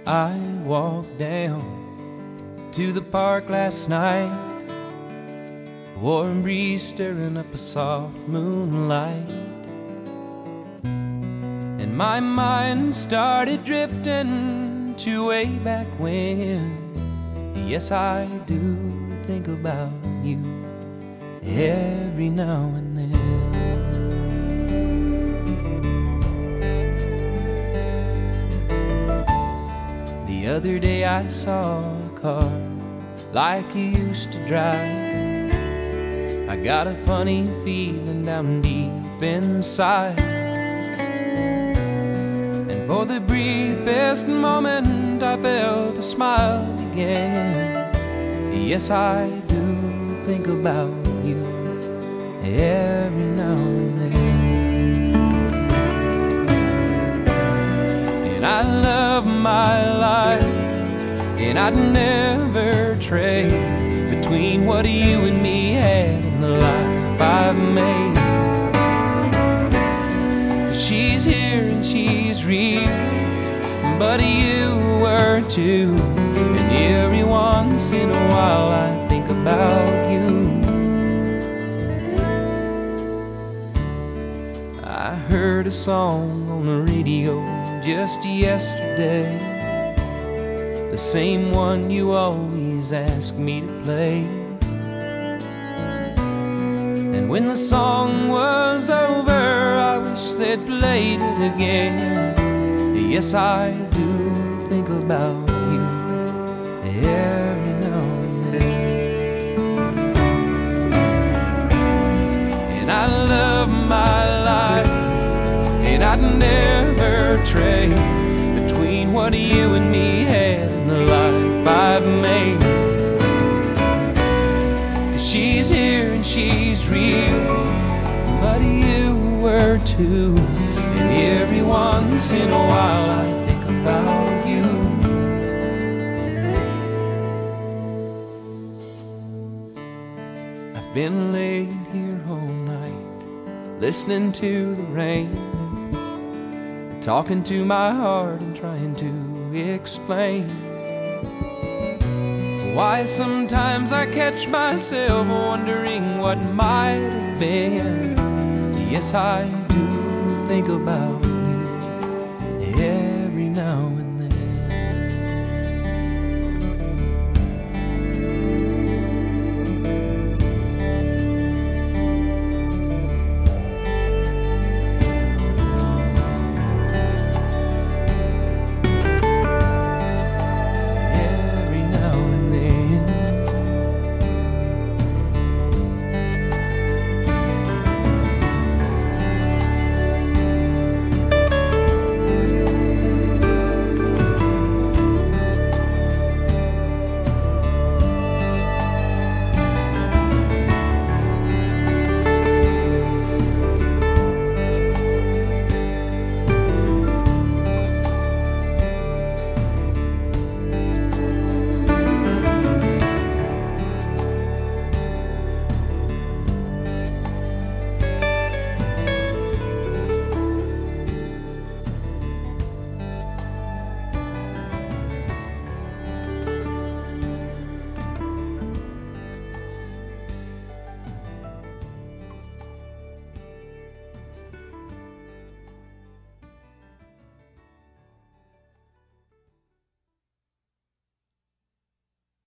I walked down to the park last night, a warm breeze stirring up a soft moonlight, and my mind started drifting to way back when. Yes, I do think about you every now and then. The other day I saw a car like you used to drive. I got a funny feeling down deep inside, and for the briefest moment I felt a smile again. Yes, I do think about you every now and then. And I love my life, and I'd never trade between what you and me had and the life I've made. She's here and she's real, but you were too. And every once in a while I think about you. I heard a song on the radio just yesterday, the same one you always ask me to play. And when the song was over, I wish they'd played it again. Yes, I do think about you every now and then. And I love my life, and I'd never trade between what you and me had and the life I've made. 'Cause she's here and she's real, but you were too. And every once in a while I think about you. I've been laying here all night, listening to the rain, talking to my heart and trying to explain why sometimes I catch myself wondering what might have been. Yes, I do think about